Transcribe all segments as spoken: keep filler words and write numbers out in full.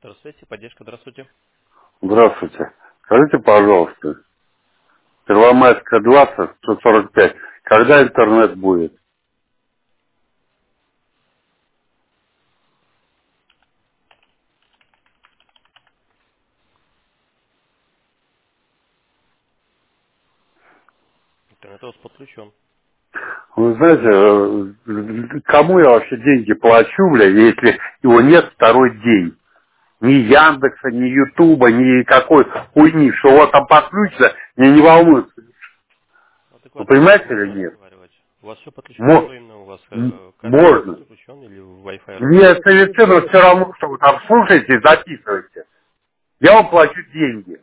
Здравствуйте, поддержка, здравствуйте. Здравствуйте. Скажите, пожалуйста, Первомайская двадцать, сто сорок пять, когда интернет будет? Интернет у вас подключен. Вы знаете, э, кому я вообще деньги плачу, бля, если его нет второй день? Ни Яндекса, ни Ютуба, ни какой хуйни, что вот там подключится, меня не волнует. Вы Адекватно понимаете можно или нет? разговаривать? У вас все подключено, Мо- что именно у вас м- э, кабель можно. подключен или Wi-Fi роутер? Мне совершенно все равно, что вы там слушаете и записываете. Я вам плачу деньги.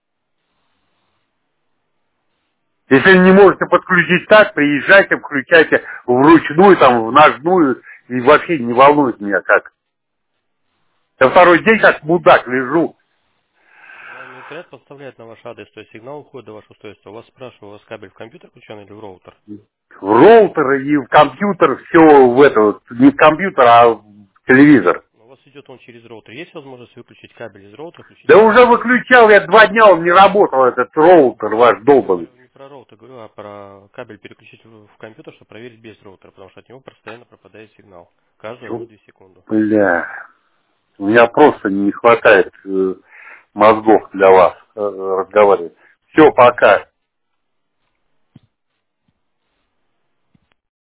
Если не можете подключить так, приезжайте, включайте вручную, там, в ножную, и вообще не волнует меня как. Я второй день как мудак лежу Вам интернет поставляет на ваш адрес, то есть сигнал уходит до вашего устройства. У вас спрашиваю, у вас кабель в компьютер включен или в роутер? в роутер и в компьютер, все в это, вот, не в компьютер, а в телевизор. У вас идет он через роутер. Есть возможность выключить кабель из роутера, включить Да кабель уже из компьютера? выключал, я два дня, он не работал, этот роутер ваш Я долбанный. не про роутер говорю, а про кабель переключить в в компьютер, чтобы проверить без роутера, потому что от него постоянно пропадает сигнал. Каждую Чё? одну-две секунды. Бля, у меня просто не хватает э, мозгов для вас э, разговаривать. Все, пока.